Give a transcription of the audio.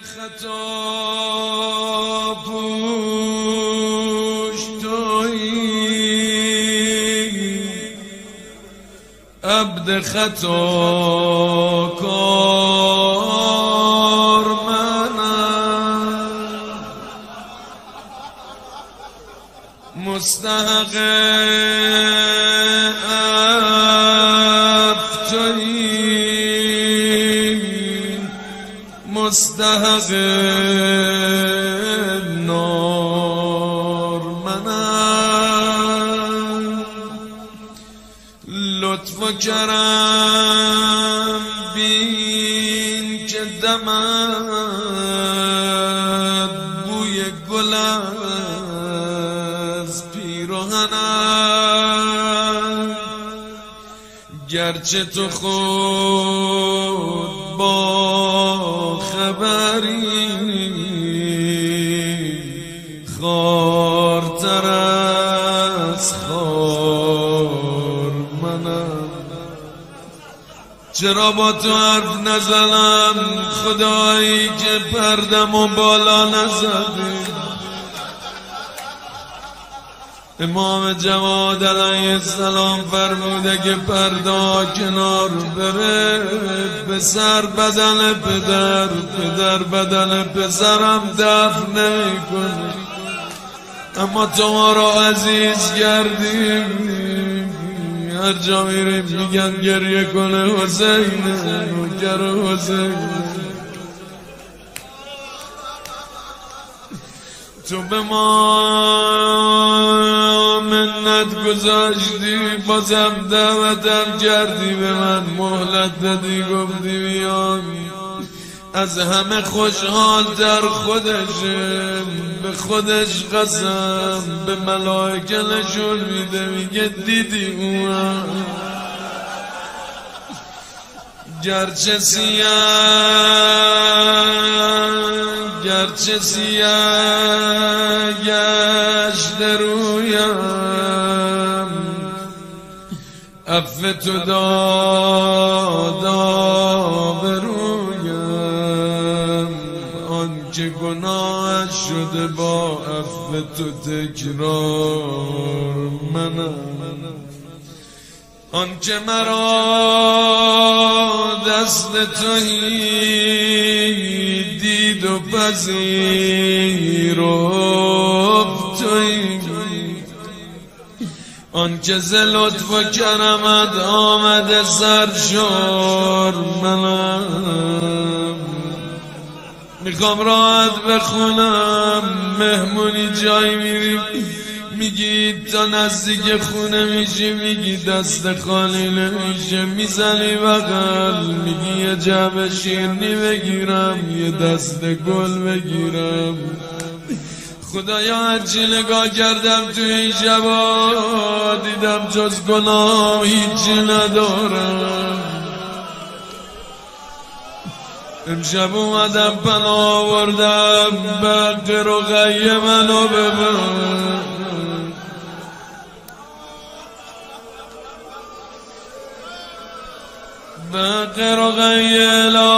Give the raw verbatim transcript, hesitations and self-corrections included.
خطا پوش تویی، عبد خطا کار منم، مستحق عفو تویی، مستحق نار منم. لطف و کرم بین که دمد بوی گل از پیراهنم، گرچه تو خود با خبری خوارتر از خوار منم. چرا با تو حرف نزنم خدایی که پردم و بالا نزدی؟ امام جواد علیه السلام فرموده که پردا کنار بره، پسر بدن پدر، پدر بدن پسرم دفن نمی کنه. اما تو ما را عزیز کردیم، هر جا میریم میگن گریه کنه حسین، نوکر حسین. تو به ما منت گذاشتی، بازم دعوتم کردی، به من مهلت دادی، گفتی بیام. از همه خوشحال در خودشه، به خودش قسم به ملائکه نشون میده، میگه دیدی اومد. گرچه سیاه گرچه سیاه گشت رویم، عفو تو دادا برویم. آن که گناه شده با عفو تو تکرار منم، آن که مرا دست تویی دید و پذیرفت تویی، آن که ز لطف و کرمت آمده سرشار منم. میخوام راحت بخونم، مهمونی جایی میریم میگی تا نزدیک خونه میشی، میگی دست خالی نمیشه، میزنی بغل میگی یه جعبه شیرنی بگیرم، یه دست گل بگیرم. خدایا هرچی نگاه کردم توی این شبا دیدم جز گناه هیچی ندارم. امشب اومدم پناه آوردم، به رقیه منو ببر. به رقیه